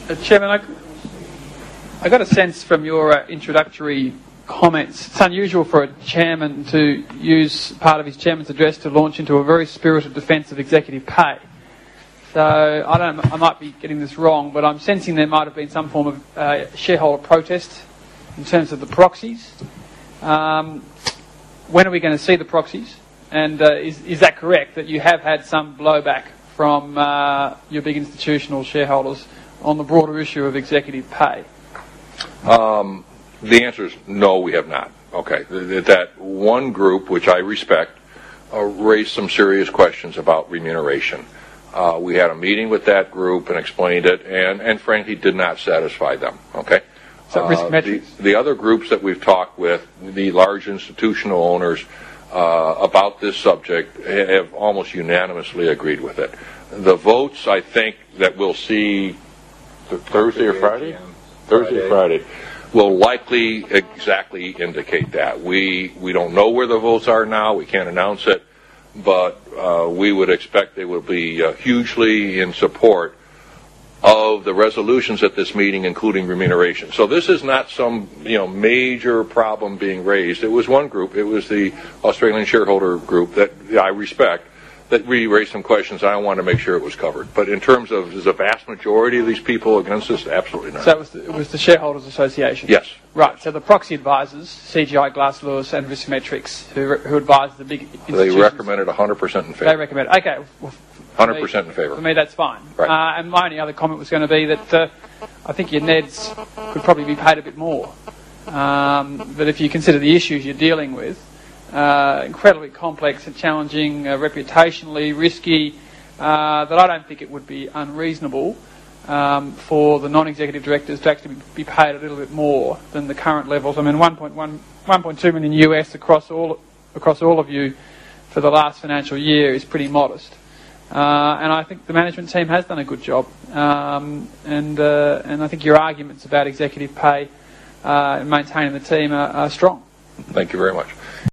Chairman, I got a sense from your introductory comments. It's unusual for a chairman to use part of his chairman's address to launch into a very spirited defence of executive pay. So I might be getting this wrong, but I'm sensing there might have been some form of shareholder protest in terms of the proxies. When are we going to see the proxies? And is that correct, that you have had some blowback from your big institutional shareholders on the broader issue of executive pay? The answer is no, we have not. Okay, that one group, which I respect, raised some serious questions about remuneration. We had a meeting with that group and explained it, and frankly did not satisfy them. Okay. So risk metrics. The other groups that we've talked with, the large institutional owners, about this subject have almost unanimously agreed with it. The votes, I think, that we'll see Thursday or Friday? Thursday or Friday. Will likely exactly indicate that. We don't know where the votes are now. We can't announce it. But we would expect they will be hugely in support of the resolutions at this meeting, including remuneration. So this is not some major problem being raised. It was one group. It was the Australian shareholder group that I respect that really raised some questions. I want to make sure it was covered. But in terms of, is the vast majority of these people against this? Absolutely not. So it was the Shareholders Association? Yes. Right. So the proxy advisors, CGI, Glass Lewis and Riskmetrics, who advise the big institutions. They recommended 100% in favor. They recommend. Okay. Well, 100% in favor. For me, that's fine. Right. And my only other comment was going to be that I think your NEDs could probably be paid a bit more. But if you consider the issues you're dealing with, incredibly complex and challenging, reputationally risky, that I don't think it would be unreasonable for the non-executive directors to actually be paid a little bit more than the current levels. I mean, 1.2 million US across all of you for the last financial year is pretty modest. And I think the management team has done a good job. And I think your arguments about executive pay and maintaining the team are strong. Thank you very much.